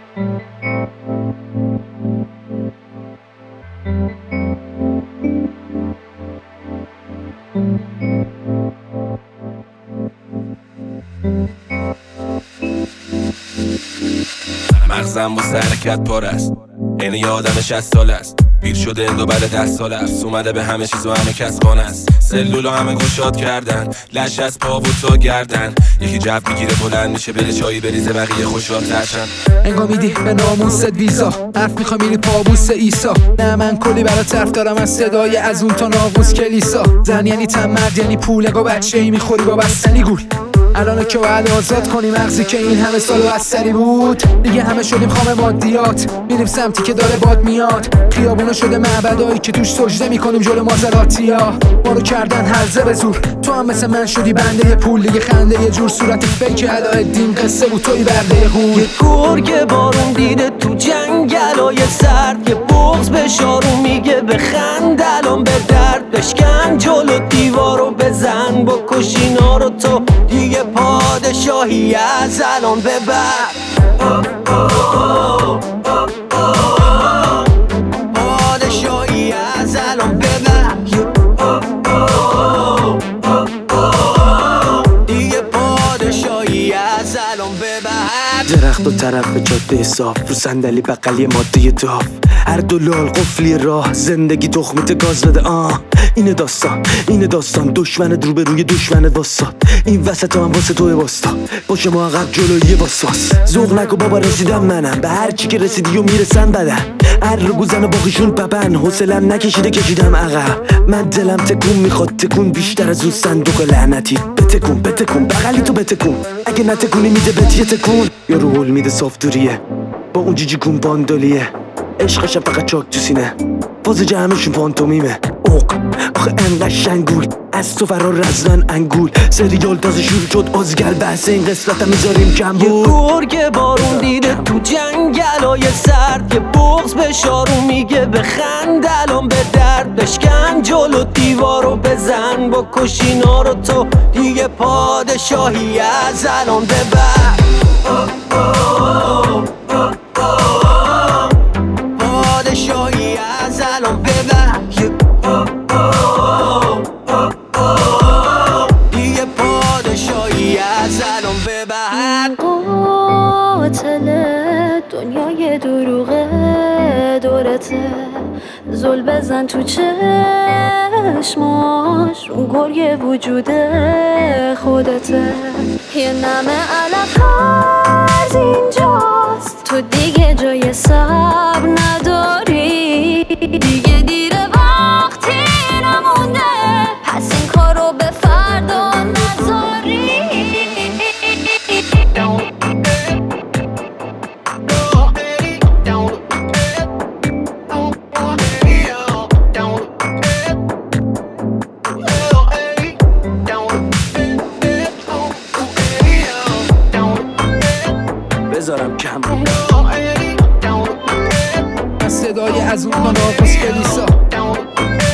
مغزم با حرکت پر است، این یه آدم 60 ساله است، پیر شده اندو بعد 10 ساله است، اومده به همه چیز و همه کس قانه است. سلولو همه گشاد کردن، لش از پا و تا گردن، یکی جو میگیره بلند میشه بره چایی بریزه بقیه خوشحال ترشن. انگا میدی به ناموست ویزا، حرف میخوای میری پابوس ایسا. نه من کلی برا طرف دارم از صدای از اون تا ناقوس کلیسا. زن یعنی تن، مرد یعنی پول، اگه بچه ای میخوری با بستنی گول. الان که باید آزاد کنی مغزی که این همه سال بستری بود. دیگه همه شدیم خام مادیات، میریم سمتی که داره باد میاد. خیابونو شده معبدایی که توش سجده میکنیم جلو مازراتیا. ما رو کردن هرزه به زور، تو هم مثل من شدی بنده پول. دیگه خنده یه جور صورت فیک علایالدین، قصه بود توی برده هور. یه گرگ بارون دیده تو جنگلای سرد، یه بغض به شارو میگه بخند الان به درد. بشکن جلو دیوارو بزن بکش اینا رو، تو دیگه پادشاهی از الان به بعد. پادشاهی از الان به بعد، دیگه پادشاهی از الان به بعد. درخت و طرف جاده صاف، رو صندلی بغلی ماده داف، هر دو لال قفلی راه، زندگی تخمیت گاز بده. اینه داستان دشمنت رو به روی دشمنت واساد. این وسط هم واسه توی واسطا، باشه ما عقب جلوی واسواس. ذوق نکو بابا رسیدم منم، به هر چی که رسیدی و میرسن بدن. هر رو گوزن و باقیشون ببن، حوصلم نکشیده کشیدم عقب. من دلم تکون میخواد، تکون بیشتر از اون صندوق لعنتی. بتکون بغلی تو بتکون، اگه نتکونی میده بهت یه تکون. یا رو هول میده صاف دوریه با اون جیجی کون باندالیه. عشقشم فقط چاک تو سینه، فاز جمعشون پانتومیمه. آخه انقدر شنگول، از تو فرار رزدن انگول. سریال تازه شروع شد ازگل، بحث این قسمت هم میذاریم کم بود. یه گرگ بارون دیده تو جنگلای سرد، یه بغض به شارو میگه بخند الان به درد. بشکن جلو دیوارو بزن بکش اینا رو، تو دیگه پادشاهی از الان به بعد. پادشاهی از الان به بعد، دیگه پادشاهی از الان به بعد. قاتل دنیای دروغه دورته، زل بزن تو چشماش، اون گریه وجود خودته. یه نمه علف هرز اینجاست، تو دیگه جای صبر نداری. دیگه دیره وقتی نمونده، پس این کارو به فردا نذاری. بذارم کم از صدای از اون تا ناقوس کلیسا.